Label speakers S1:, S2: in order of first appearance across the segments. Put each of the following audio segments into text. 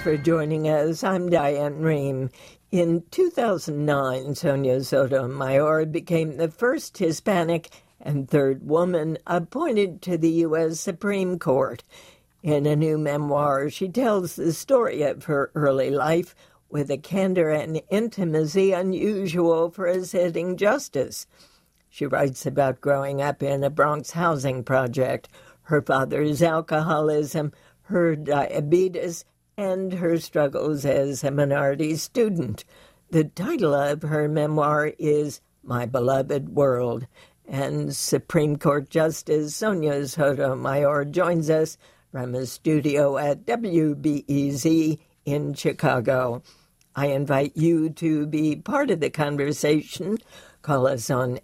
S1: for joining us. I'm Diane Rehm. In 2009, Sonia Sotomayor became the first Hispanic and third woman appointed to the U.S. Supreme Court. In a new memoir, she tells the story of her early life with a candor and intimacy unusual for a sitting justice. She writes about growing up in a Bronx housing project, her father's alcoholism, her diabetes, and her struggles as a minority student. The title of her memoir is My Beloved World, and Supreme Court Justice Sonia Sotomayor joins us from a studio at WBEZ in Chicago. I invite you to be part of the conversation. Call us on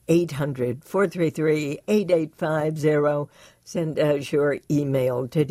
S1: 800-433-8850. Send us your email to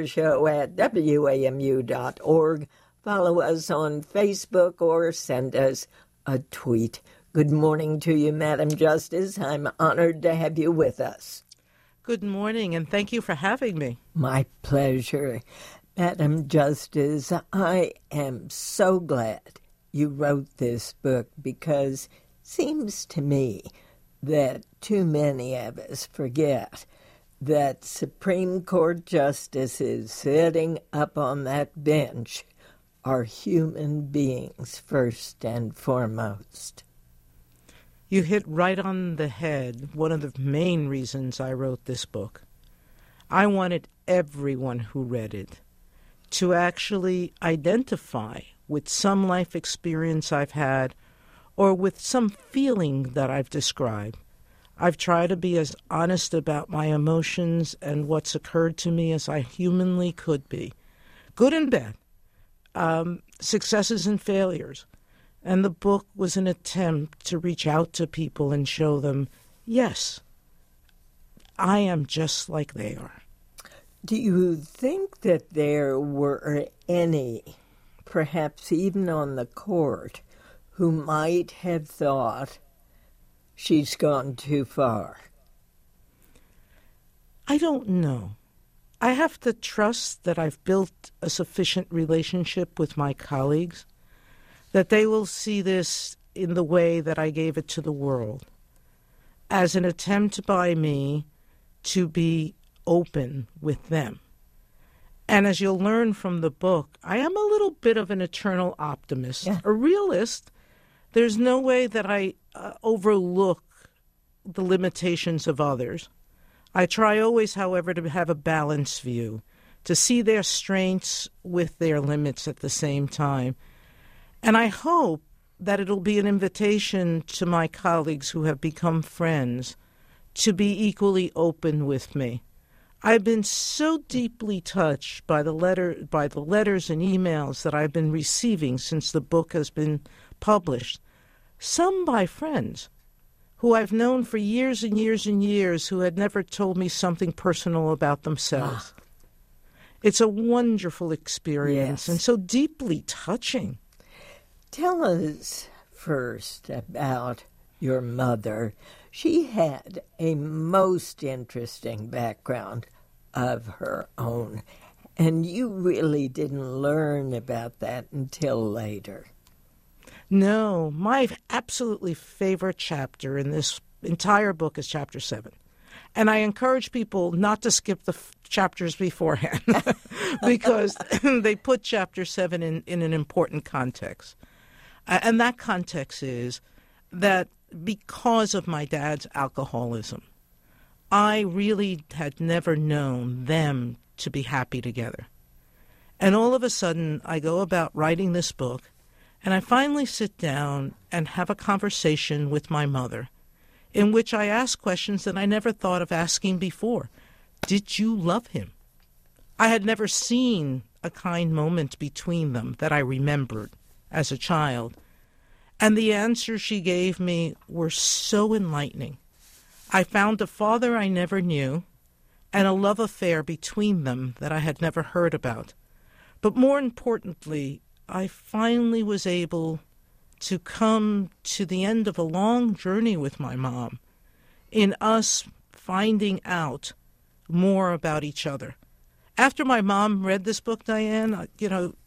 S1: drshow@wamu.org. Follow us on Facebook or send us a tweet. Good morning to you, Madam Justice. I'm honored to have you with us.
S2: Good morning, and thank you for having me.
S1: My pleasure. Madam Justice, I am so glad you wrote this book because it seems to me that too many of us forget that Supreme Court justices sitting up on that bench are human beings first and foremost.
S2: You hit right on the head one of the main reasons I wrote this book. I wanted everyone who read it to actually identify with some life experience I've had or with some feeling that I've described. I've tried to be as honest about my emotions and what's occurred to me as I humanly could be, good and bad, successes and failures. And the book was an attempt to reach out to people and show them, yes, I am just like they are.
S1: Do you think that there were any, perhaps even on the court, who might have thought she's gone too far?
S2: I don't know. I have to trust that I've built a sufficient relationship with my colleagues that they will see this in the way that I gave it to the world, as an attempt by me to be open with them. And as you'll learn from the book, I am a little bit of an eternal optimist, a realist. There's no way that I overlook the limitations of others. I try always, however, to have a balanced view, to see their strengths with their limits at the same time. And I hope that it'll be an invitation to my colleagues who have become friends to be equally open with me. I've been so deeply touched by the letters and emails that I've been receiving since the book has been published, some by friends who I've known for years and years and years who had never told me something personal about themselves. It's a wonderful experience and so deeply touching.
S1: Tell us first about your mother. She had a most interesting background of her own, and you really didn't learn about that until later.
S2: No, my absolutely favorite chapter in this entire book is Chapter 7. And I encourage people not to skip the chapters beforehand because they put Chapter 7 in an important context. And that context is that because of my dad's alcoholism, I really had never known them to be happy together. And all of a sudden, I go about writing this book, and I finally sit down and have a conversation with my mother in which I ask questions that I never thought of asking before. Did you love him? I had never seen a kind moment between them that I remembered as a child. And the answers she gave me were so enlightening. I found a father I never knew and a love affair between them that I had never heard about. But more importantly, I finally was able to come to the end of a long journey with my mom in us finding out more about each other. After my mom read this book, Diane,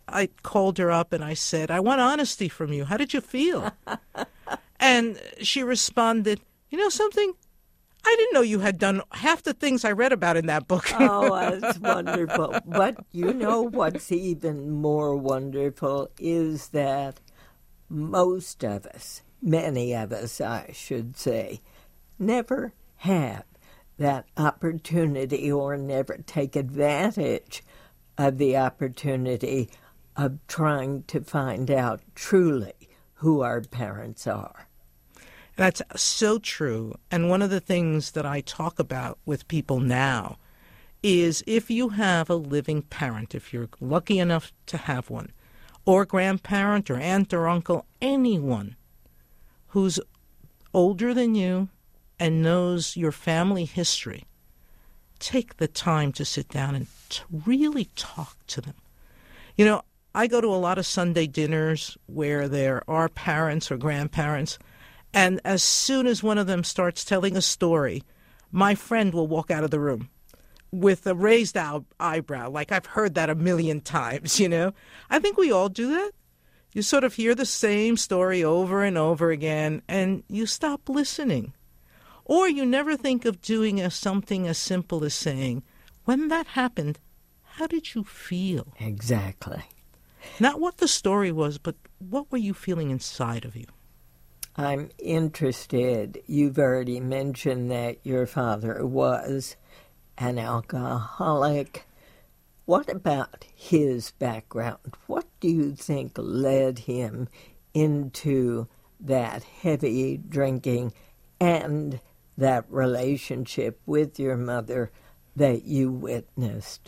S2: I called her up and I said, I want honesty from you. How did you feel? And she responded, you know something? I didn't know you had done half the things I read about in that book.
S1: Oh, that's wonderful. But you know what's even more wonderful is that most of us, many of us, I should say, never have that opportunity or never take advantage of the opportunity of trying to find out truly who our parents are.
S2: That's so true. And one of the things that I talk about with people now is if you have a living parent, if you're lucky enough to have one, or grandparent or aunt or uncle, anyone who's older than you and knows your family history, take the time to sit down and really talk to them. You know, I go to a lot of Sunday dinners where there are parents or grandparents, and as soon as one of them starts telling a story, my friend will walk out of the room with a raised eyebrow, like I've heard that a million times, you know. I think we all do that. You sort of hear the same story over and over again, and you stop listening. Or you never think of doing something as simple as saying, when that happened, how did you feel?
S1: Exactly.
S2: Not what the story was, but what were you feeling inside of you?
S1: I'm interested. You've already mentioned that your father was an alcoholic. What about his background? What do you think led him into that heavy drinking and that relationship with your mother that you witnessed?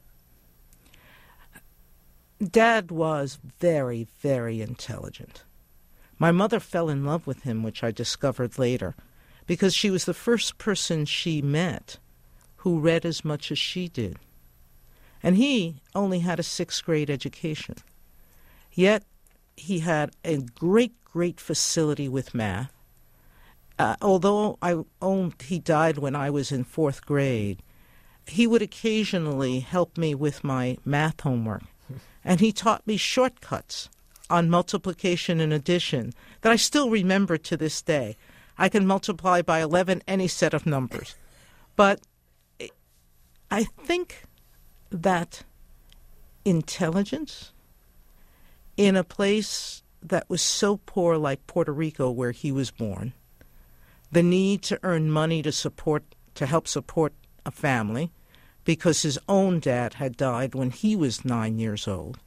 S2: Dad was very, very intelligent. My mother fell in love with him, which I discovered later, because she was the first person she met who read as much as she did. And he only had a 6th grade education. Yet he had a great, great facility with math. Although he died when I was in 4th grade, he would occasionally help me with my math homework. And he taught me shortcuts on multiplication and addition that I still remember to this day. I can multiply by 11 any set of numbers. But I think that intelligence in a place that was so poor like Puerto Rico where he was born, the need to earn money to help support a family because his own dad had died when he was 9 years old.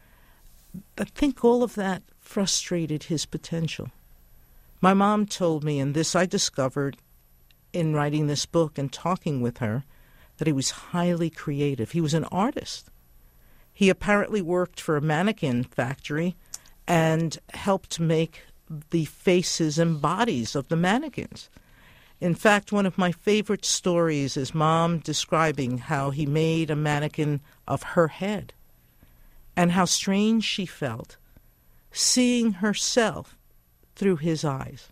S2: I think all of that frustrated his potential. My mom told me, and this I discovered in writing this book and talking with her, that he was highly creative. He was an artist. He apparently worked for a mannequin factory and helped make the faces and bodies of the mannequins. In fact, one of my favorite stories is Mom describing how he made a mannequin of her head and how strange she felt seeing herself through his eyes.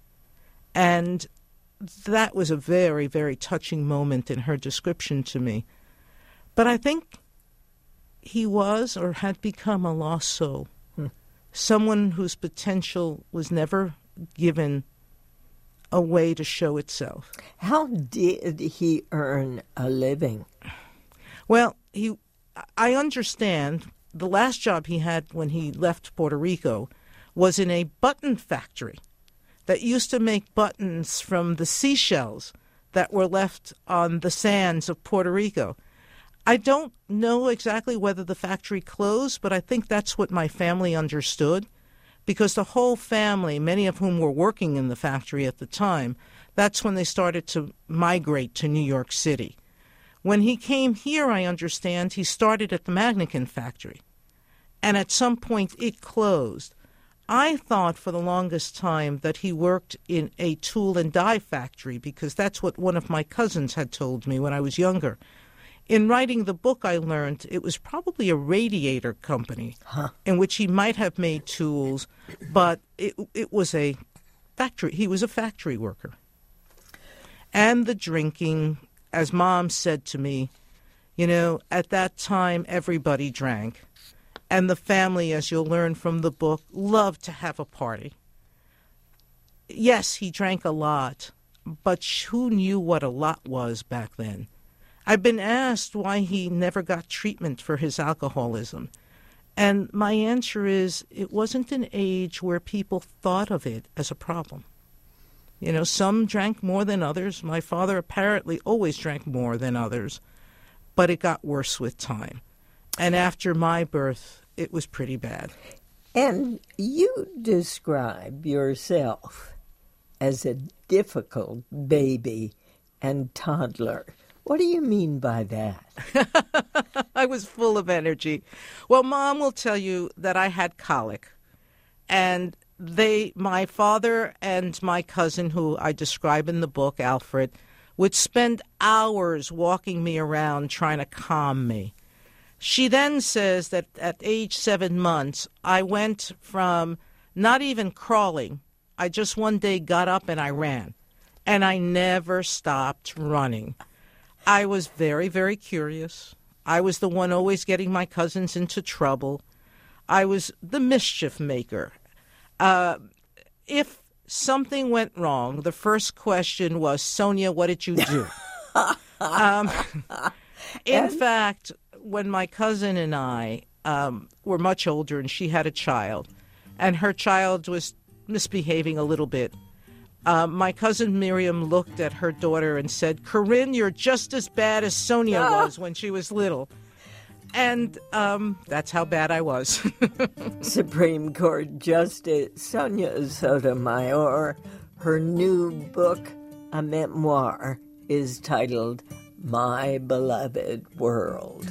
S2: And that was a very, very touching moment in her description to me. But I think he was or had become a lost soul, someone whose potential was never given a way to show itself.
S1: How did he earn a living?
S2: Well, I understand the last job he had when he left Puerto Rico was in a button factory that used to make buttons from the seashells that were left on the sands of Puerto Rico. I don't know exactly whether the factory closed, but I think that's what my family understood, because the whole family, many of whom were working in the factory at the time, that's when they started to migrate to New York City. When he came here, I understand, he started at the mannequin factory, and at some point it closed. I thought for the longest time that he worked in a tool and die factory because that's what one of my cousins had told me when I was younger. In writing the book, I learned it was probably a radiator company in which he might have made tools, but it was a factory. He was a factory worker. And the drinking, as Mom said to me, you know, at that time everybody drank. And the family, as you'll learn from the book, loved to have a party. Yes, he drank a lot, but who knew what a lot was back then? I've been asked why he never got treatment for his alcoholism. And my answer is, it wasn't an age where people thought of it as a problem. You know, some drank more than others. My father apparently always drank more than others, but it got worse with time. And after my birth, it was pretty bad.
S1: And you describe yourself as a difficult baby and toddler. What do you mean by that?
S2: I was full of energy. Well, Mom will tell you that I had colic. And my father and my cousin, who I describe in the book, Alfred, would spend hours walking me around trying to calm me. She then says that at age 7 months, I went from not even crawling. I just one day got up and I ran. And I never stopped running. I was very, very curious. I was the one always getting my cousins into trouble. I was the mischief maker. If something went wrong, the first question was, Sonia, what did you do? In fact, when my cousin and I were much older and she had a child, and her child was misbehaving a little bit, my cousin Miriam looked at her daughter and said, Corinne, you're just as bad as Sonia was when she was little. And that's how bad I was.
S1: Supreme Court Justice Sonia Sotomayor, her new book, a memoir, is titled My Beloved World.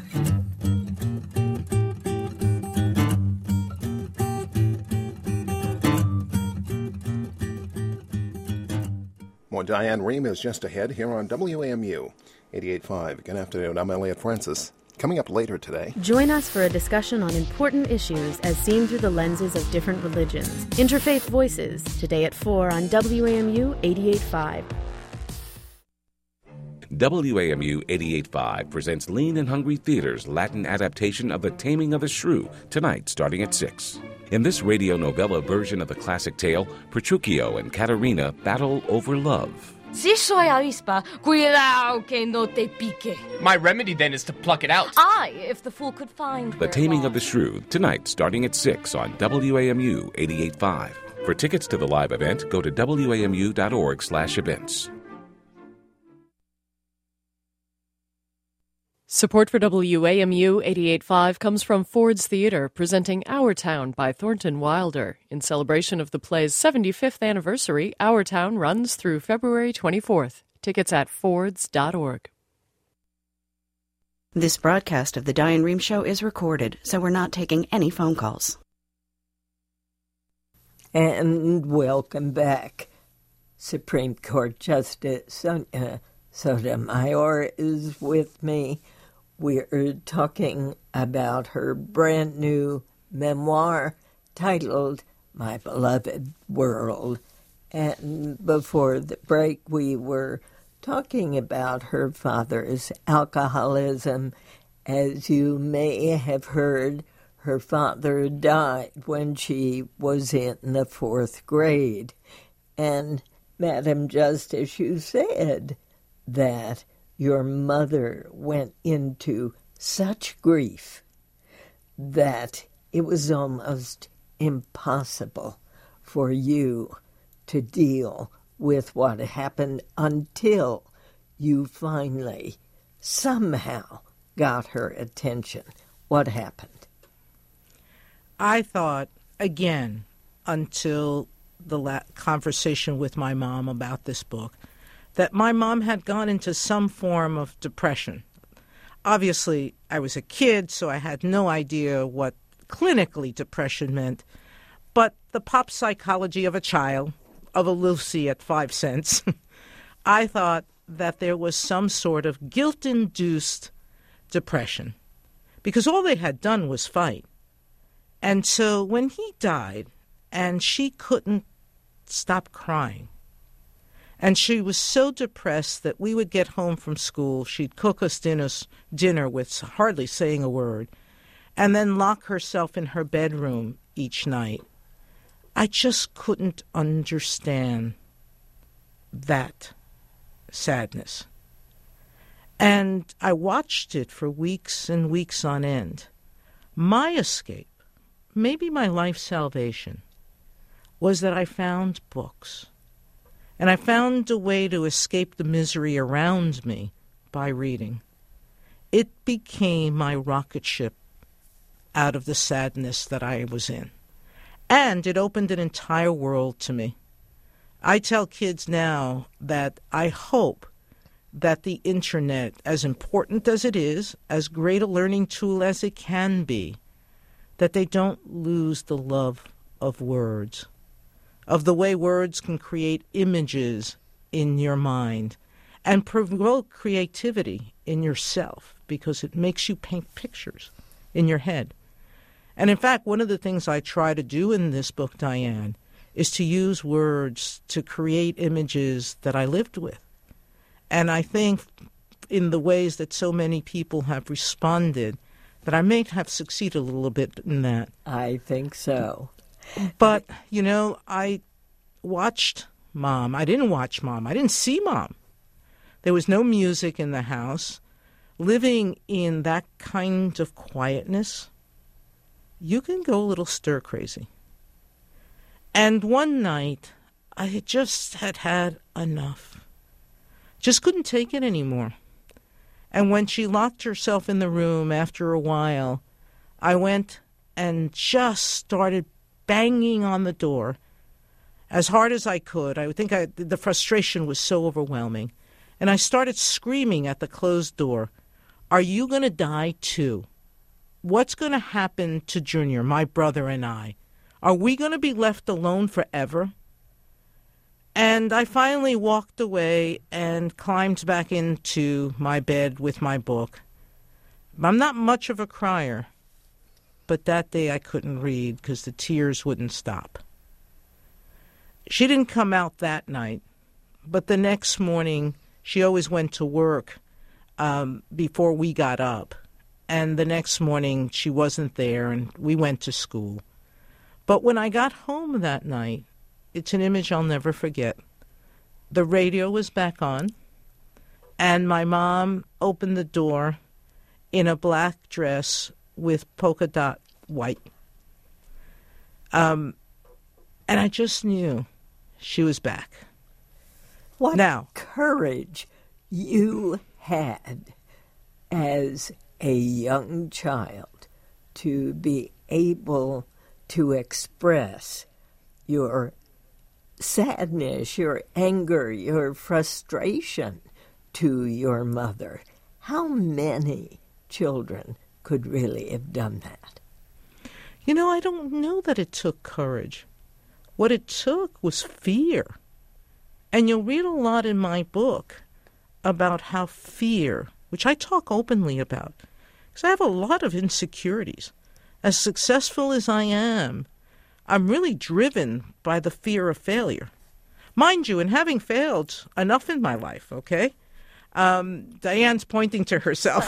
S3: More Diane Rehm is just ahead here on WAMU 88.5. Good afternoon, I'm Elliot Francis. Coming up later today.
S4: Join us for a discussion on important issues as seen through the lenses of different religions. Interfaith Voices, today at 4 on WAMU 88.5.
S5: WAMU 88.5 presents Lean and Hungry Theater's Latin adaptation of The Taming of the Shrew, tonight starting at 6. In this radio novella version of the classic tale, Petruchio and Caterina battle over love.
S6: Si soy avispa, cuidado que no te pique.
S7: My remedy then is to pluck it out.
S6: Aye, if the fool could find
S5: The Taming of the Shrew, tonight starting at 6 on WAMU 88.5. For tickets to the live event, go to wamu.org/events.
S8: Support for WAMU 88.5 comes from Ford's Theater, presenting Our Town by Thornton Wilder. In celebration of the play's 75th anniversary, Our Town runs through February 24th. Tickets at fords.org.
S9: This broadcast of The Diane Rehm Show is recorded, so we're not taking any phone calls.
S1: And welcome back. Supreme Court Justice Sonia Sotomayor is with me. We're talking about her brand new memoir titled My Beloved World. And before the break, we were talking about her father's alcoholism. As you may have heard, her father died when she was in the 4th grade. And, Madam Justice, you said that your mother went into such grief that it was almost impossible for you to deal with what happened until you finally somehow got her attention. What happened?
S2: I thought, again, until the conversation with my mom about this book, that my mom had gone into some form of depression. Obviously, I was a kid, so I had no idea what clinically depression meant, but the pop psychology of a child, of a Lucy at 5 cents, I thought that there was some sort of guilt-induced depression, because all they had done was fight. And so when he died, and she couldn't stop crying, and she was so depressed that we would get home from school, she'd cook us dinner with hardly saying a word, and then lock herself in her bedroom each night. I just couldn't understand that sadness. And I watched it for weeks and weeks on end. My escape, maybe my life's salvation, was that I found books. And I found a way to escape the misery around me by reading. It became my rocket ship out of the sadness that I was in. And it opened an entire world to me. I tell kids now that I hope that the internet, as important as it is, as great a learning tool as it can be, that they don't lose the love of words, of the way words can create images in your mind and provoke creativity in yourself because it makes you paint pictures in your head. And in fact, one of the things I try to do in this book, Diane, is to use words to create images that I lived with. And I think in the ways that so many people have responded, that I may have succeeded a little bit in that.
S1: I think so.
S2: But, you know, I watched Mom. I didn't watch Mom. I didn't see Mom. There was no music in the house. Living in that kind of quietness, you can go a little stir-crazy. And one night, I just had enough. Just couldn't take it anymore. And when she locked herself in the room after a while, I went and just started banging on the door as hard as I could. I think the frustration was so overwhelming. And I started screaming at the closed door, "Are you going to die too? What's going to happen to Junior, my brother, and I? Are we going to be left alone forever?" And I finally walked away and climbed back into my bed with my book. I'm not much of a crier, but that day I couldn't read because the tears wouldn't stop. She didn't come out that night, but the next morning she always went to work before we got up. And the next morning she wasn't there and we went to school. But when I got home that night, it's an image I'll never forget. The radio was back on, and my mom opened the door in a black dress with polka dot white. And I just knew she was back.
S1: What
S2: now,
S1: courage you had as a young child to be able to express your sadness, your anger, your frustration to your mother. How many children could really have done that?
S2: You know, I don't know that it took courage. What it took was fear. And you'll read a lot in my book about how fear, which I talk openly about, because I have a lot of insecurities. As successful as I am, I'm really driven by the fear of failure. Mind you, in having failed enough in my life, okay? Diane's pointing to herself.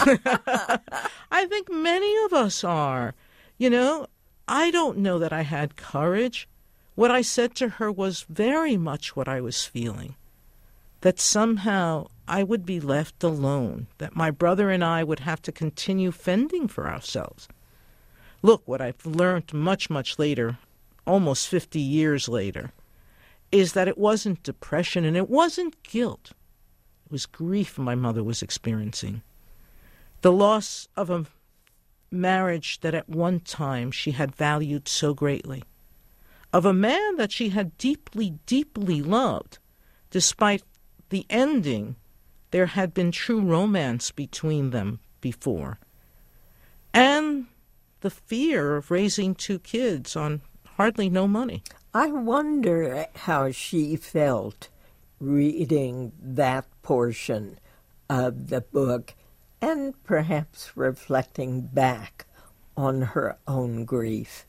S2: I think many of us are. You know, I don't know that I had courage. What I said to her was very much what I was feeling, that somehow I would be left alone, that my brother and I would have to continue fending for ourselves. Look, what I've learned much, much later, almost 50 years later, is that it wasn't depression and it wasn't guilt. It was grief my mother was experiencing. The loss of a marriage that at one time she had valued so greatly, of a man that she had deeply, deeply loved. Despite the ending, there had been true romance between them before. And the fear of raising two kids on hardly no money.
S1: I wonder how she felt reading that portion of the book and perhaps reflecting back on her own grief.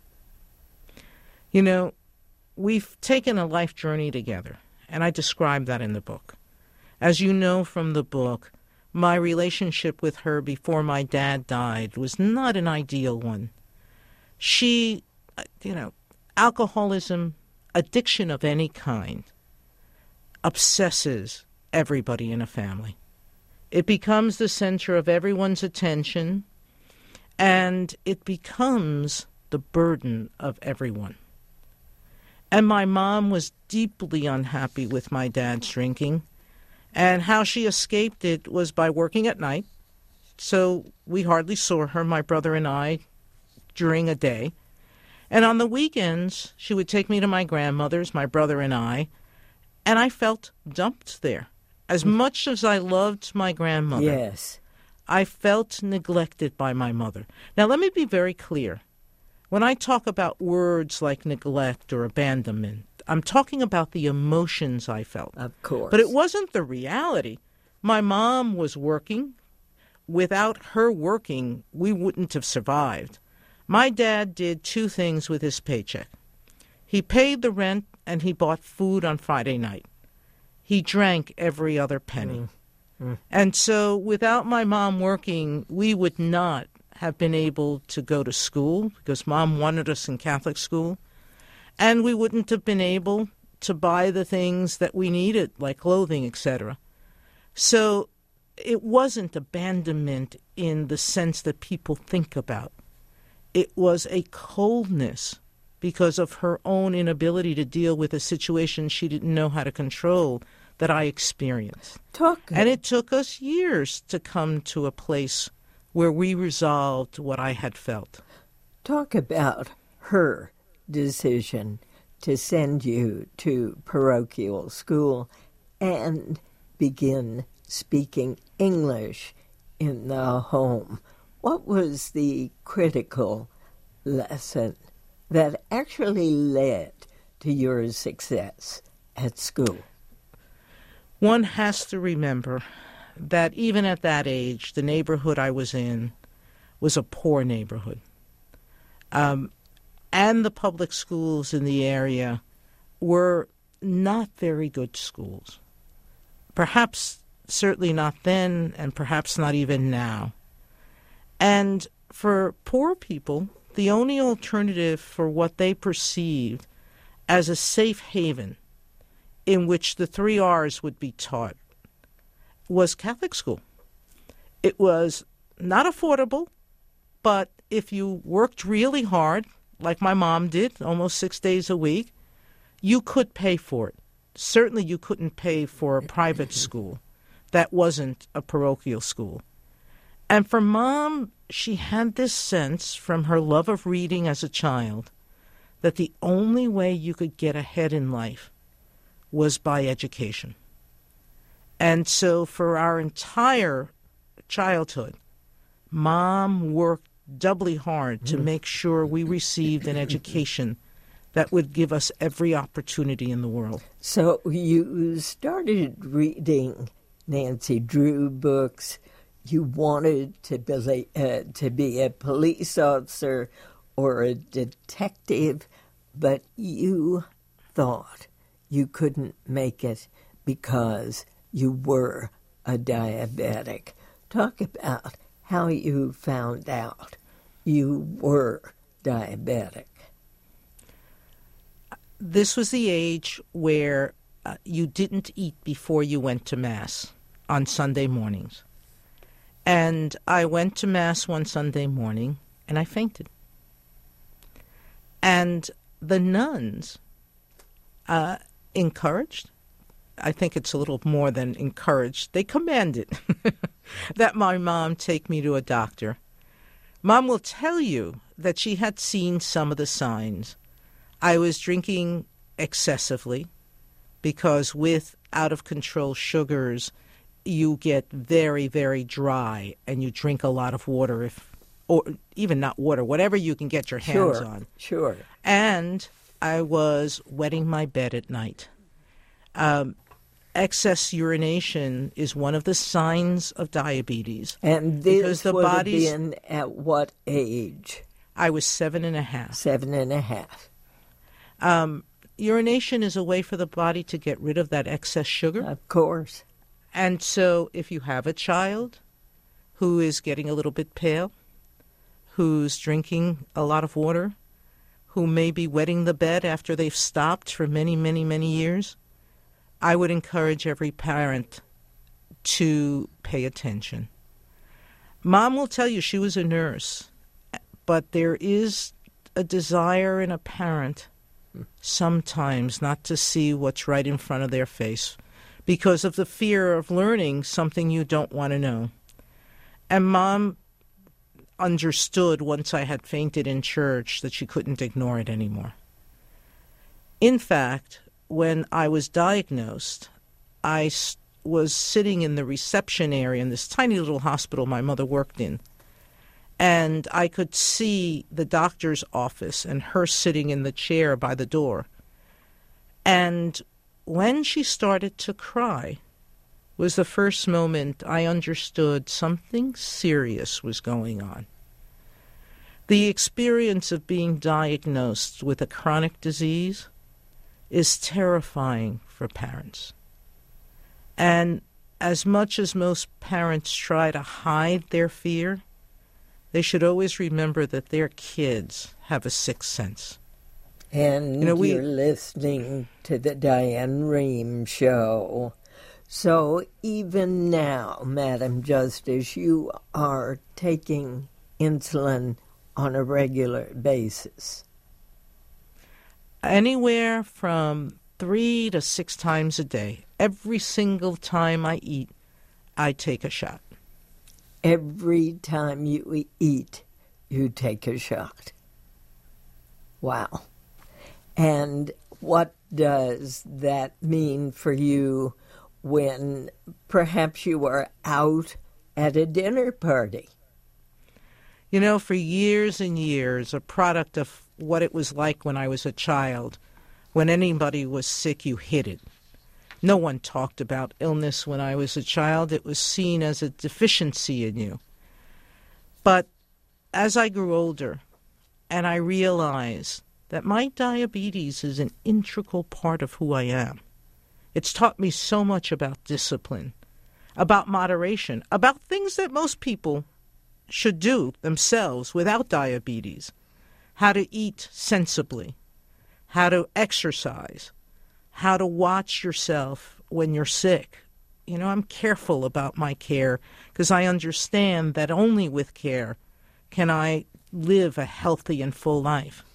S2: You know, we've taken a life journey together, and I describe that in the book. As you know from the book, my relationship with her before my dad died was not an ideal one. She, alcoholism, addiction of any kind, obsesses everybody in a family. It becomes the center of everyone's attention, and it becomes the burden of everyone. And my mom was deeply unhappy with my dad's drinking, and how she escaped it was by working at night. So we hardly saw her, my brother and I, during a day. And on the weekends, she would take me to my grandmother's, my brother and I felt dumped there. As much as I loved my grandmother,
S1: yes,
S2: I felt neglected by my mother. Now, let me be very clear. When I talk about words like neglect or abandonment, I'm talking about the emotions I felt.
S1: Of course.
S2: But it wasn't the reality. My mom was working. Without her working, we wouldn't have survived. My dad did two things with his paycheck. He paid the rent and he bought food on Friday night. He drank every other penny. And so without my mom working, we would not have been able to go to school because Mom wanted us in Catholic school. And we wouldn't have been able to buy the things that we needed, like clothing, etc. So it wasn't abandonment in the sense that people think about. It was a coldness because of her own inability to deal with a situation she didn't know how to control that I experienced. And it took us years to come to a place where we resolved what I had felt.
S1: Talk about her decision to send you to parochial school and begin speaking English in the home. What was the critical lesson that actually led to your success at school?
S2: One has to remember that even at that age, the neighborhood I was in was a poor neighborhood. And the public schools in the area were not very good schools. Perhaps, certainly not then, and perhaps not even now. And for poor people, the only alternative for what they perceived as a safe haven in which the 3 R's would be taught was Catholic school. It was not affordable, but if you worked really hard, like my mom did, almost 6 days a week, you could pay for it. Certainly you couldn't pay for a private school that wasn't a parochial school. And for Mom, she had this sense from her love of reading as a child that the only way you could get ahead in life was by education. And so for our entire childhood, Mom worked doubly hard to make sure we received an education that would give us every opportunity in the world.
S1: So you started reading Nancy Drew books. You wanted to be a police officer or a detective, but you thought you couldn't make it because you were a diabetic. Talk about how you found out you were diabetic.
S2: This was the age where you didn't eat before you went to Mass on Sunday mornings. And I went to Mass one Sunday morning, and I fainted. And the nuns encouraged, I think it's a little more than encouraged, they commanded that my mom take me to a doctor. Mom will tell you that she had seen some of the signs. I was drinking excessively because with out-of-control sugars, you get very, very dry and you drink a lot of water, or even not water, whatever you can get your hands on.
S1: Sure.
S2: And I was wetting my bed at night. Excess urination is one of the signs of diabetes.
S1: And this would have been at what age?
S2: I was 7.5.
S1: 7.5.
S2: Urination is a way for the body to get rid of that excess sugar.
S1: Of course.
S2: And so if you have a child who is getting a little bit pale, who's drinking a lot of water, who may be wetting the bed after they've stopped for many, many, many years, I would encourage every parent to pay attention. Mom will tell you she was a nurse, but there is a desire in a parent sometimes not to see what's right in front of their face because of the fear of learning something you don't want to know. And Mom understood once I had fainted in church that she couldn't ignore it anymore. In fact, when I was diagnosed, I was sitting in the reception area in this tiny little hospital my mother worked in, and I could see the doctor's office and her sitting in the chair by the door. And when she started to cry was the first moment I understood something serious was going on. The experience of being diagnosed with a chronic disease is terrifying for parents. And as much as most parents try to hide their fear, they should always remember that their kids have a sixth sense.
S1: And you're listening to the Diane Rehm Show. So even now, Madam Justice, you are taking insulin on a regular basis.
S2: Anywhere from 3 to 6 times a day. Every single time I eat, I take a shot.
S1: Every time you eat, you take a shot. Wow. And what does that mean for you when perhaps you are out at a dinner party?
S2: You know, for years and years, a product of what it was like when I was a child, when anybody was sick, you hid it. No one talked about illness when I was a child. It was seen as a deficiency in you. But as I grew older and I realized that my diabetes is an integral part of who I am, it's taught me so much about discipline, about moderation, about things that most people should do themselves without diabetes, how to eat sensibly, how to exercise, how to watch yourself when you're sick. You know, I'm careful about my care because I understand that only with care can I live a healthy and full life.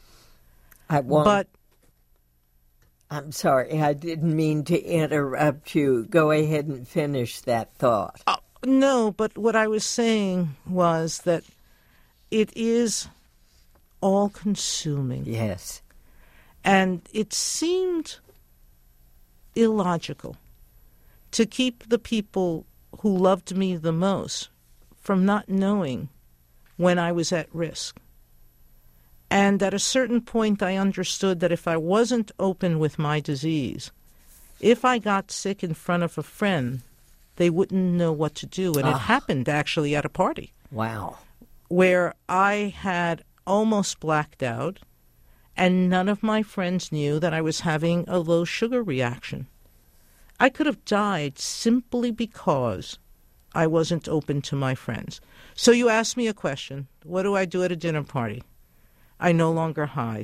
S1: I'm sorry, I didn't mean to interrupt you. Go ahead and finish that thought.
S2: No, but what I was saying was that it is all-consuming.
S1: Yes.
S2: And it seemed illogical to keep the people who loved me the most from not knowing when I was at risk. And at a certain point, I understood that if I wasn't open with my disease, if I got sick in front of a friend, they wouldn't know what to do. And it happened actually at a party.
S1: Wow.
S2: Where I had almost blacked out, and none of my friends knew that I was having a low sugar reaction. I could have died simply because I wasn't open to my friends. So you asked me a question. What do I do at a dinner party? I no longer hide.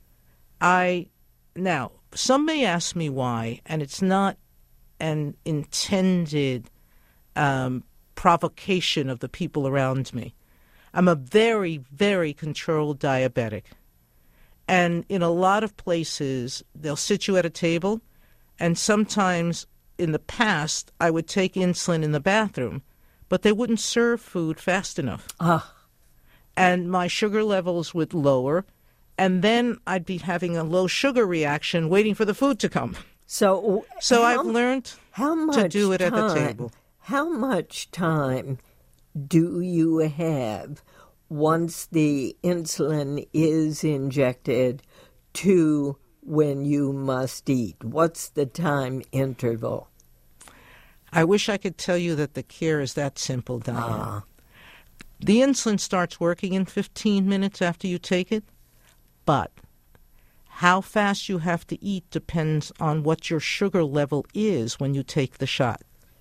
S2: Now, some may ask me why, and it's not an intended provocation of the people around me. I'm a very, very controlled diabetic. And in a lot of places, they'll sit you at a table, and sometimes in the past, I would take insulin in the bathroom, but they wouldn't serve food fast enough. And my sugar levels would lower, and then I'd be having a low sugar reaction waiting for the food to come. So I've learned to do it at the table.
S1: How much time do you have once the insulin is injected to when you must eat? What's the time interval?
S2: I wish I could tell you that the care is that simple, Diane. The insulin starts working in 15 minutes after you take it, but how fast you have to eat depends on what your sugar level is when you take the shot.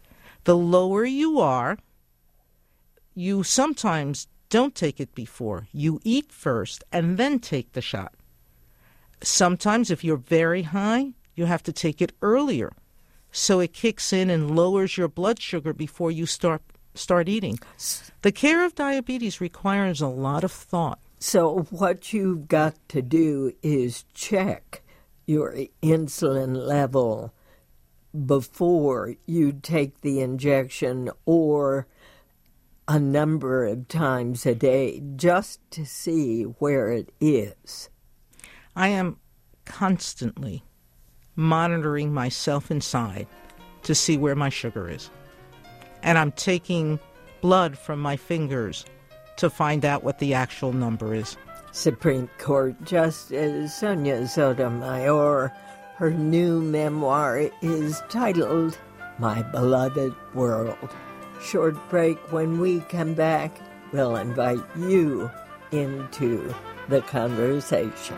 S2: The lower you are, you sometimes don't take it before. You eat first and then take the shot. Sometimes if you're very high, you have to take it earlier. So it kicks in and lowers your blood sugar before you start eating. The care of diabetes requires a lot of thought.
S1: So what you've got to do is check your insulin level before you take the injection or a number of times a day just to see where it is.
S2: I am constantly monitoring myself inside to see where my sugar is. And I'm taking blood from my fingers to find out what the actual number is.
S1: Supreme Court Justice Sonia Sotomayor, her new memoir is titled My Beloved World. Short break. When we come back, we'll invite you into the conversation.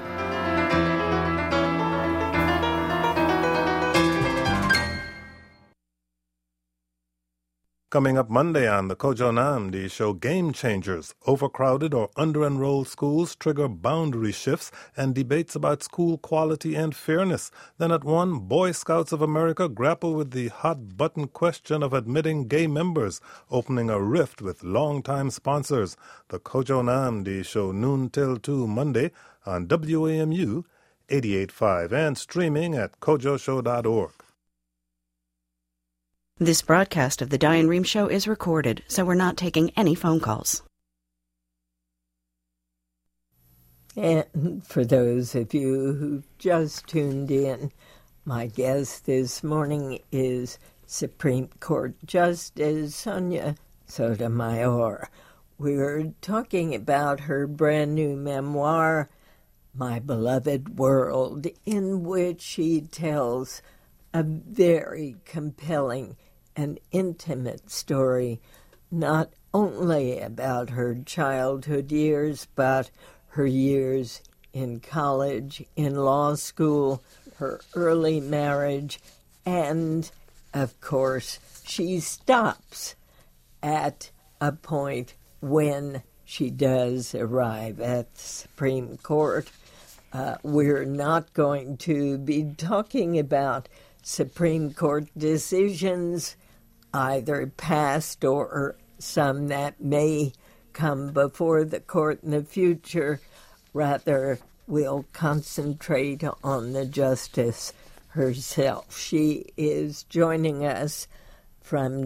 S10: Coming up Monday on the Kojo Namdi Show, Game Changers. Overcrowded or under-enrolled schools trigger boundary shifts and debates about school quality and fairness. Then at 1, Boy Scouts of America grapple with the hot-button question of admitting gay members, opening a rift with longtime sponsors. The Kojo Namdi Show, noon till 2 Monday on WAMU 88.5 and streaming at kojoshow.org.
S9: This broadcast of the Diane Rehm Show is recorded, so we're not taking any phone calls.
S1: And for those of you who just tuned in, my guest this morning is Supreme Court Justice Sonia Sotomayor. We're talking about her brand new memoir, My Beloved World, in which she tells a very compelling and intimate story, not only about her childhood years, but her years in college, in law school, her early marriage, and, of course, she stops at a point when she does arrive at the Supreme Court. We're not going to be talking about Supreme Court decisions, either past or some that may come before the court in the future. Rather, we'll concentrate on the justice herself. She is joining us from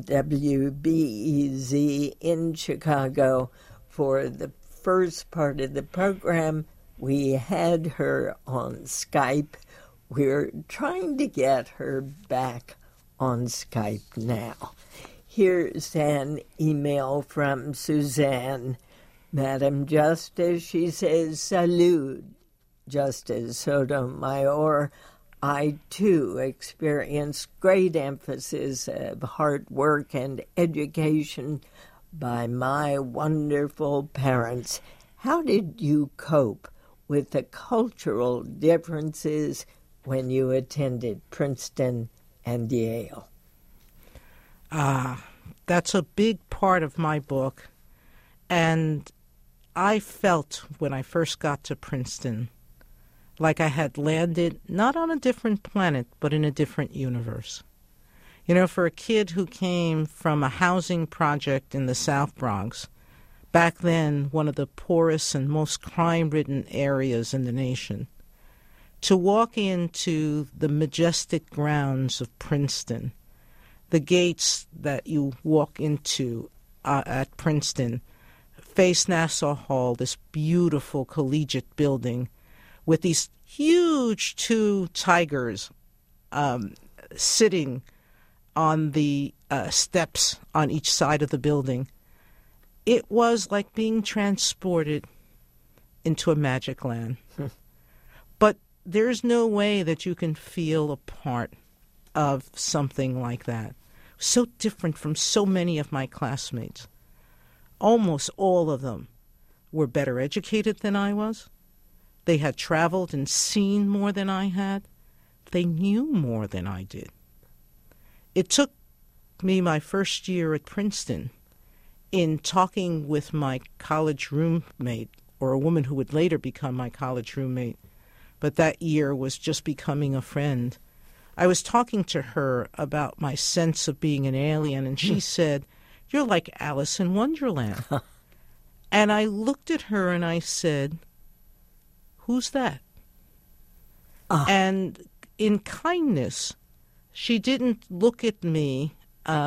S1: WBEZ in Chicago for the first part of the program. We had her on Skype. We're trying to get her back on Skype now. Here's an email from Suzanne. Madam Justice, she says, Salud, Justice Sotomayor. I, too, experienced great emphasis of hard work and education by my wonderful parents. How did you cope with the cultural differences when you attended Princeton and Yale?
S2: That's a big part of my book. And I felt when I first got to Princeton like I had landed not on a different planet, but in a different universe. You know, for a kid who came from a housing project in the South Bronx, back then one of the poorest and most crime-ridden areas in the nation, to walk into the majestic grounds of Princeton, the gates that you walk into at Princeton face Nassau Hall, this beautiful collegiate building with these huge 2 tigers sitting on the steps on each side of the building. It was like being transported into a magic land. But there's no way that you can feel a part of something like that. So different from so many of my classmates. Almost all of them were better educated than I was. They had traveled and seen more than I had. They knew more than I did. It took me my first year at Princeton in talking with my college roommate, or a woman who would later become my college roommate, but that year was just becoming a friend. I was talking to her about my sense of being an alien, and she said, "You're like Alice in Wonderland." And I looked at her and I said, "Who's that?" And in kindness, she didn't look at me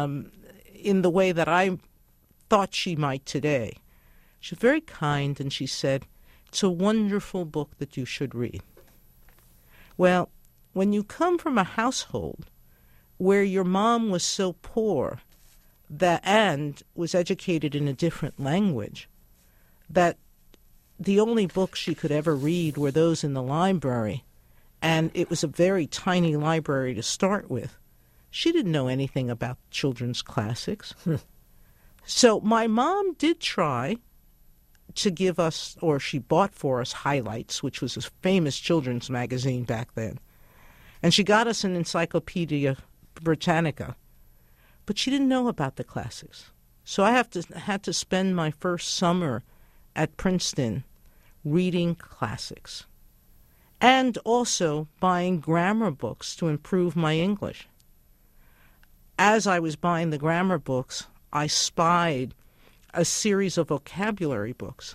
S2: in the way that I thought she might today. She was very kind, and she said, "It's a wonderful book that you should read." Well, when you come from a household where your mom was so poor and was educated in a different language, that the only books she could ever read were those in the library, and it was a very tiny library to start with, she didn't know anything about children's classics. So my mom did try to give us, or she bought for us, Highlights, which was a famous children's magazine back then. And she got us an Encyclopedia Britannica. But she didn't know about the classics. So I had to spend my first summer at Princeton reading classics. And also buying grammar books to improve my English. As I was buying the grammar books, I spied a series of vocabulary books.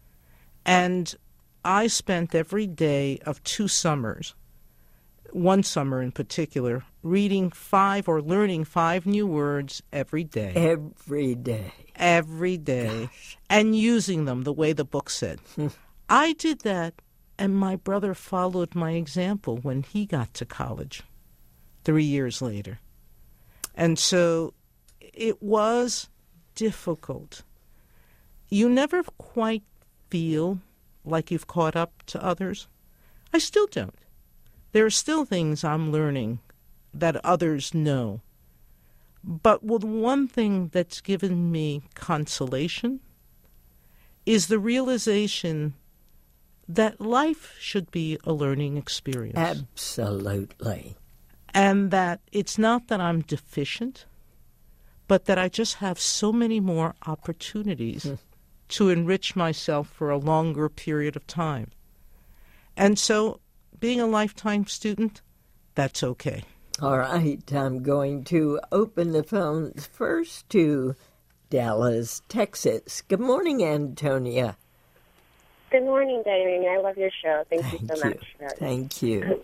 S2: And I spent every day of 2 summers, one summer in particular, reading 5 or learning 5 new words every day.
S1: Every day.
S2: Every day. Gosh. And using them the way the book said. I did that, and my brother followed my example when he got to college 3 years later. And so it was difficult. You never quite feel like you've caught up to others. I still don't. There are still things I'm learning that others know. But the one thing that's given me consolation is the realization that life should be a learning experience.
S1: Absolutely.
S2: And that it's not that I'm deficient, but that I just have so many more opportunities to enrich myself for a longer period of time. And so, being a lifetime student, that's okay.
S1: All right, I'm going to open the phones first to Dallas, Texas. Good morning, Antonia.
S11: Good morning, Diane. I love your show. Thank you so much.
S1: Thank you.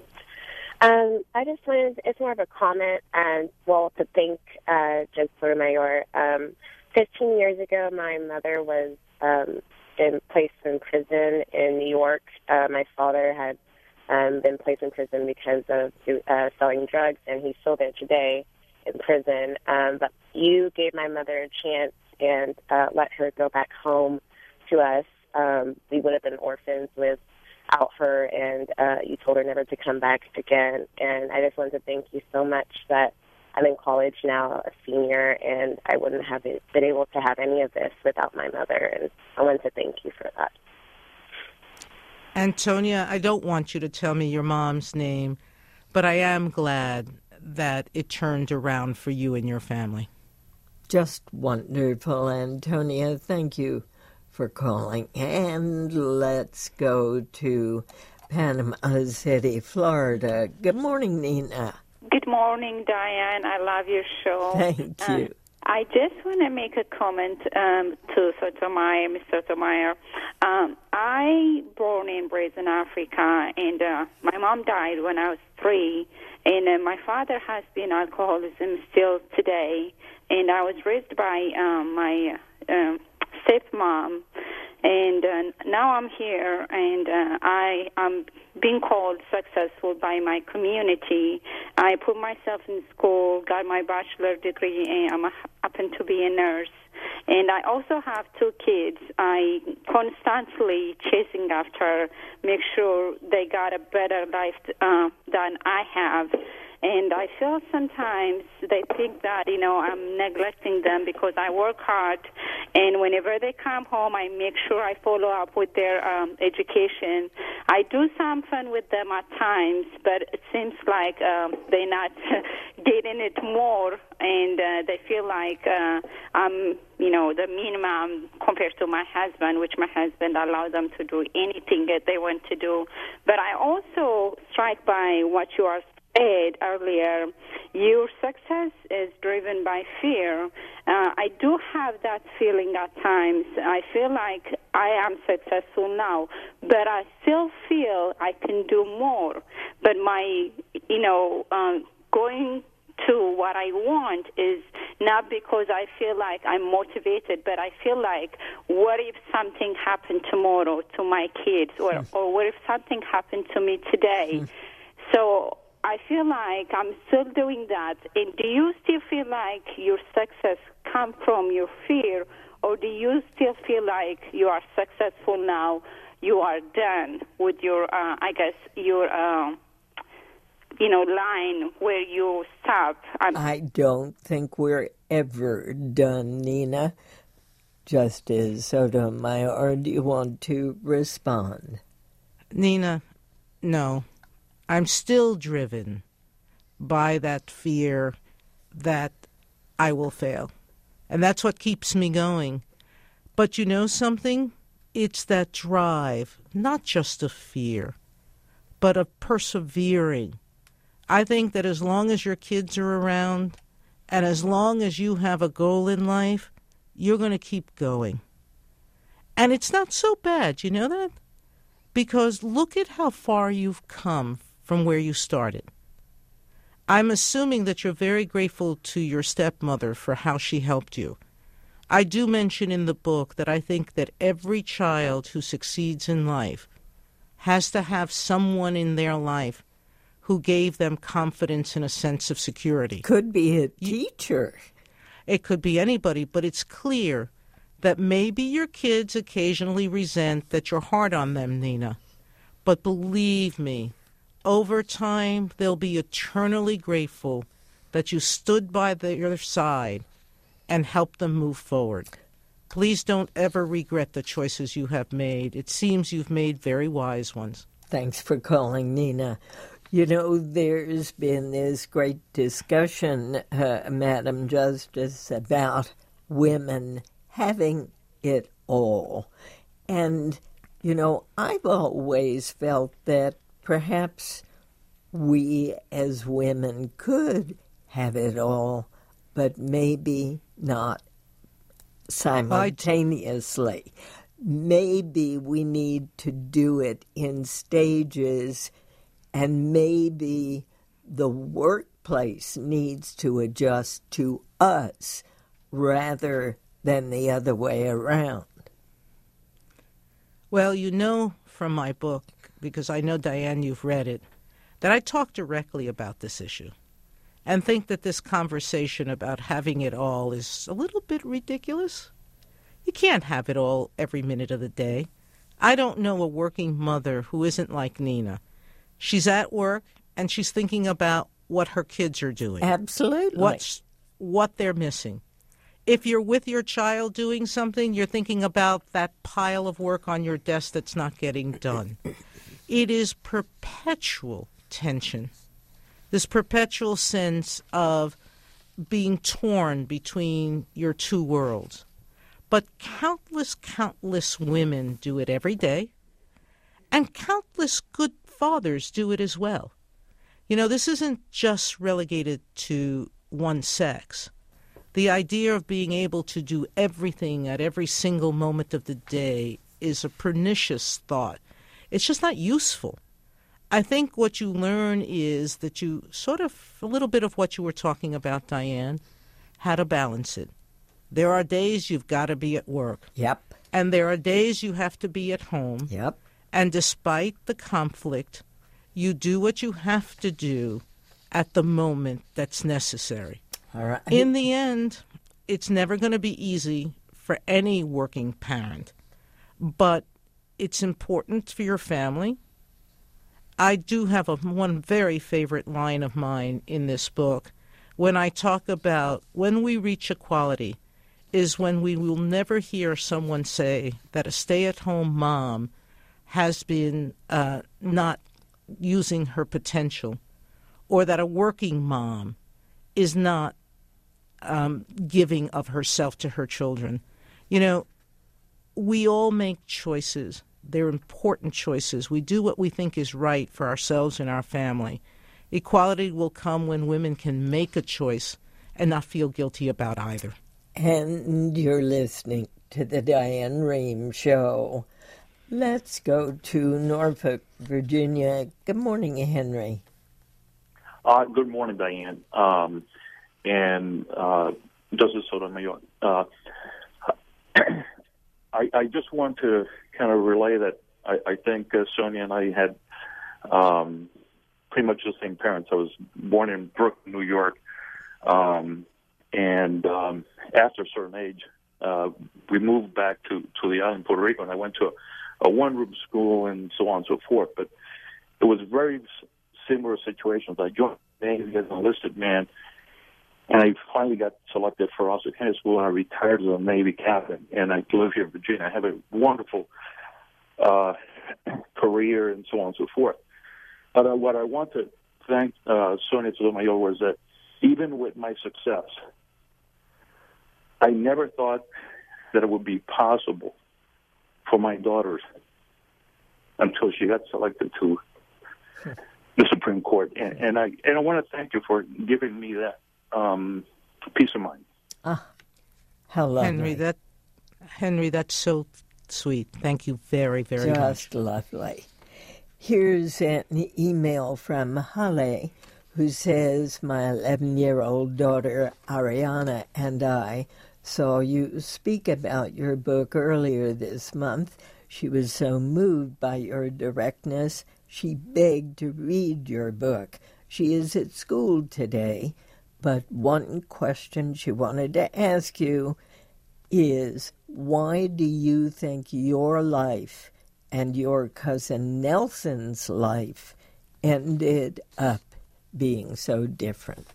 S11: I just wanted, it's more of a comment, and to thank Judge Sotomayor. 15 years ago, my mother was placed in prison in New York. My father had been placed in prison because of selling drugs, and he's still there today in prison. But you gave my mother a chance and let her go back home to us. We would have been orphans without her, and you told her never to come back again. And I just wanted to thank you so much that I'm in college now, a senior, and I wouldn't have been able to have any of this without my mother. And I wanted to thank you for that.
S2: Antonia, I don't want you to tell me your mom's name, but I am glad that it turned around for you and your family.
S1: Just wonderful, Antonia. Thank you for calling. And let's go to Panama City, Florida. Good morning, Nina.
S12: Good morning, Diane. I love your show.
S1: Thank you.
S12: I just want to make a comment to Sotomayor, Ms. Sotomayor. I born and raised in Africa, and my mom died when I was 3, and my father has been alcoholism still today, and I was raised by my stepmom, and now I'm here, and I'm being called successful by my community. I put myself in school, got my bachelor degree, and I happen to be a nurse. And I also have 2 kids. I constantly chasing after, make sure they got a better life than I have. And I feel sometimes they think that, I'm neglecting them because I work hard And whenever they come home, I make sure I follow up with their education. I do some fun with them at times, but it seems like they're not getting it more, and they feel like I'm, the minimum compared to my husband, which my husband allows them to do anything that they want to do. But I also strike by what you are said earlier. Your success is driven by fear. I do have that feeling at times. I feel like I am successful now, but I still feel I can do more. But my, going to what I want is not because I feel like I'm motivated, but I feel like, what if something happened tomorrow to my kids, or what if something happened to me today? So I feel like I'm still doing that. And do you still feel like your success comes from your fear, or do you still feel like you are successful now, you are done with your, line where you stop?
S1: I don't think we're ever done, Nina. Justice Sotomayor, do you want to respond?
S2: Nina, no. I'm still driven by that fear that I will fail. And that's what keeps me going. But you know something? It's that drive, not just of fear, but of persevering. I think that as long as your kids are around, and as long as you have a goal in life, you're going to keep going. And it's not so bad, you know that? Because look at how far you've come from where you started. I'm assuming that you're very grateful to your stepmother for how she helped you. I do mention in the book that I think that every child who succeeds in life has to have someone in their life who gave them confidence and a sense of security.
S1: Could be a teacher.
S2: It could be anybody, but it's clear that maybe your kids occasionally resent that you're hard on them, Nina. But believe me, over time, they'll be eternally grateful that you stood by their side and helped them move forward. Please don't ever regret the choices you have made. It seems you've made very wise ones.
S1: Thanks for calling, Nina. You know, there's been this great discussion, Madam Justice, about women having it all. And, I've always felt that perhaps we as women could have it all, but maybe not simultaneously. Maybe we need to do it in stages, and maybe the workplace needs to adjust to us rather than the other way around.
S2: Well, you know from my book, because I know, Diane, you've read it, that I talk directly about this issue and think that this conversation about having it all is a little bit ridiculous. You can't have it all every minute of the day. I don't know a working mother who isn't like Nina. She's at work and she's thinking about what her kids are doing.
S1: Absolutely.
S2: What they're missing. If you're with your child doing something, you're thinking about that pile of work on your desk that's not getting done. It is perpetual tension, this perpetual sense of being torn between your two worlds. But countless women do it every day, and countless good fathers do it as well. This isn't just relegated to one sex. The idea of being able to do everything at every single moment of the day is a pernicious thought. It's just not useful. I think what you learn is that you sort of, a little bit of what you were talking about, Diane, how to balance it. There are days you've got to be at work.
S1: Yep.
S2: And there are days you have to be at home.
S1: Yep.
S2: And despite the conflict, you do what you have to do at the moment that's necessary.
S1: All right.
S2: In the end, it's never going to be easy for any working parent, but it's important for your family. I do have one very favorite line of mine in this book when I talk about when we reach equality, is when we will never hear someone say that a stay-at-home mom has been not using her potential, or that a working mom is not giving of herself to her children. You know, we all make choices. They're important choices. We do what we think is right for ourselves and our family. Equality will come when women can make a choice and not feel guilty about either.
S1: And you're listening to the Diane Rehm Show. Let's go to Norfolk, Virginia. Good morning, Henry.
S13: Good morning, Diane. And Justice Sotomayor. I just want to kind of relay that I think Sonia and I had pretty much the same parents. I was born in Brooklyn, New York. And after a certain age, we moved back to the island, Puerto Rico, and I went to a one-room school and so on and so forth. But it was very similar situations. I joined the Navy as an enlisted man, and I finally got selected for officer candidate school, and I retired as a Navy captain. And I live here in Virginia. I have a wonderful career and so on and so forth. But what I want to thank Sonia Sotomayor was that even with my success, I never thought that it would be possible for my daughters until she got selected to the Supreme Court. And I want to thank you for giving me that peace of mind.
S1: How lovely.
S2: Henry, that's so sweet. Thank you very, very much.
S1: Just lovely. Here's an email from Hale, who says, my 11-year-old daughter, Ariana, and I saw you speak about your book earlier this month. She was so moved by your directness, she begged to read your book. She is at school today, but one question she wanted to ask you is, why do you think your life and your cousin Nelson's life ended up being so different?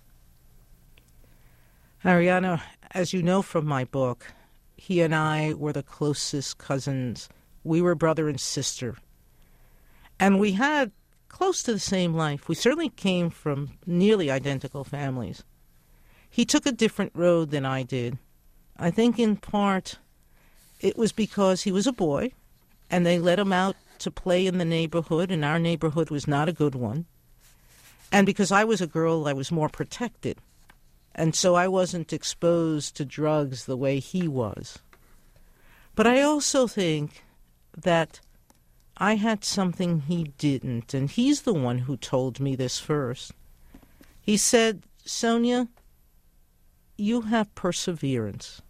S2: Ariana, as you know from my book, he and I were the closest cousins. We were brother and sister. And we had close to the same life. We certainly came from nearly identical families. He took a different road than I did. I think in part it was because he was a boy, and they let him out to play in the neighborhood, and our neighborhood was not a good one. And because I was a girl, I was more protected. And so I wasn't exposed to drugs the way he was. But I also think that I had something he didn't, and he's the one who told me this first. He said, Sonia, you have perseverance.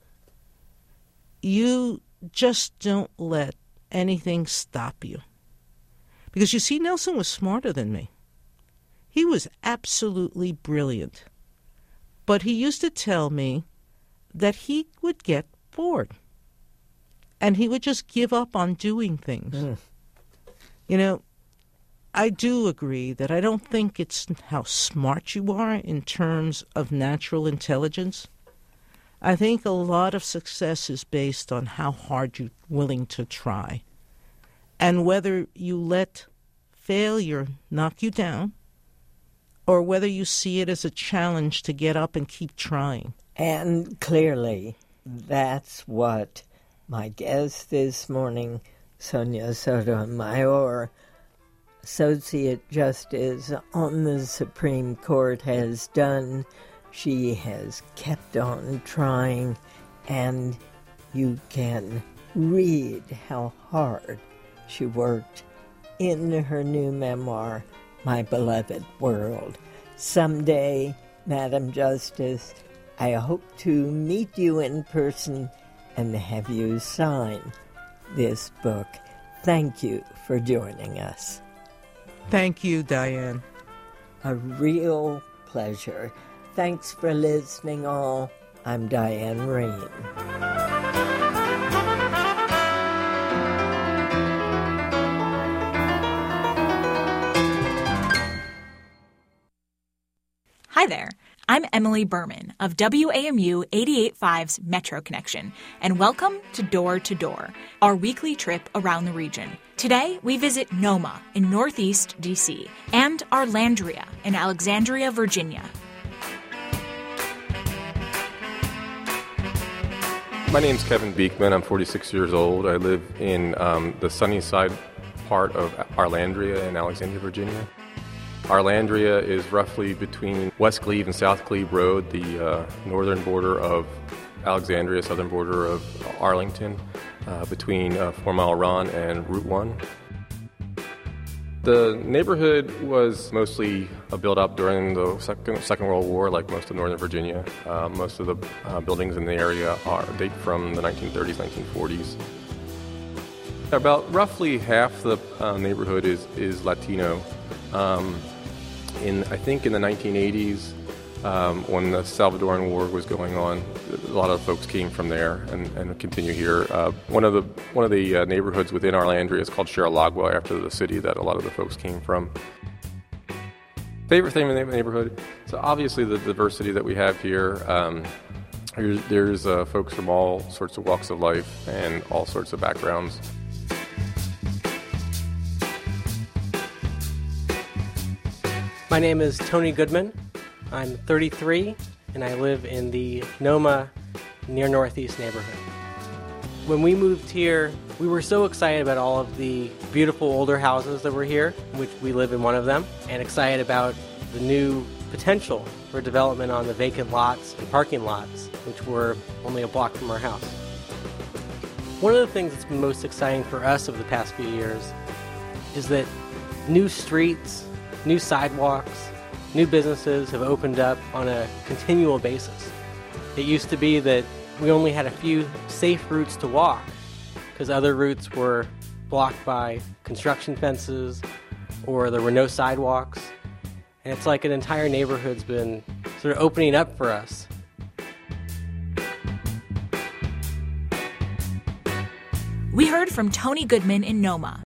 S2: You just don't let anything stop you. Because you see, Nelson was smarter than me. He was absolutely brilliant. But he used to tell me that he would get bored. And he would just give up on doing things. You know, I do agree that I don't think it's how smart you are in terms of natural intelligence. I think a lot of success is based on how hard you're willing to try. And whether you let failure knock you down, or whether you see it as a challenge to get up and keep trying.
S1: And clearly, that's what my guest this morning, Sonia Sotomayor, Associate Justice on the Supreme Court, has done. She has kept on trying, and you can read how hard she worked in her new memoir, My Beloved World. Someday, Madam Justice, I hope to meet you in person and have you sign this book. Thank you for joining us.
S2: Thank you, Diane.
S1: A real pleasure. Thanks for listening, all. I'm Diane Rehm.
S14: Hi there. I'm Emily Berman of WAMU 88.5's Metro Connection, and welcome to Door to Door, our weekly trip around the region. Today, we visit Noma in Northeast D.C. and Arlandria in Alexandria, Virginia.
S15: My name's Kevin Beekman. I'm 46 years old. I live in the Sunnyside part of Arlandria in Alexandria, Virginia. Arlandria is roughly between West Glebe and South Glebe Road, the northern border of Alexandria, southern border of Arlington, between 4 Mile Run and Route 1. The neighborhood was mostly built up during the Second World War, like most of Northern Virginia. Most of the buildings in the area date from the 1930s, 1940s. About roughly half the neighborhood is Latino. I think in the 1980s, when the Salvadoran War was going on, a lot of folks came from there and continue here. One of the neighborhoods within Arlandria is called Charalagua, after the city that a lot of the folks came from. Favorite thing in the neighborhood? So obviously the diversity that we have here. There's folks from all sorts of walks of life and all sorts of backgrounds.
S16: My name is Tony Goodman. I'm 33, and I live in the Noma near Northeast neighborhood. When we moved here, we were so excited about all of the beautiful older houses that were here, which we live in one of them, and excited about the new potential for development on the vacant lots and parking lots, which were only a block from our house. One of the things that's been most exciting for us over the past few years is that new streets, new sidewalks, new businesses have opened up on a continual basis. It used to be that we only had a few safe routes to walk because other routes were blocked by construction fences or there were no sidewalks. And it's like an entire neighborhood's been sort of opening up for us.
S14: We heard from Tony Goodman in Noma.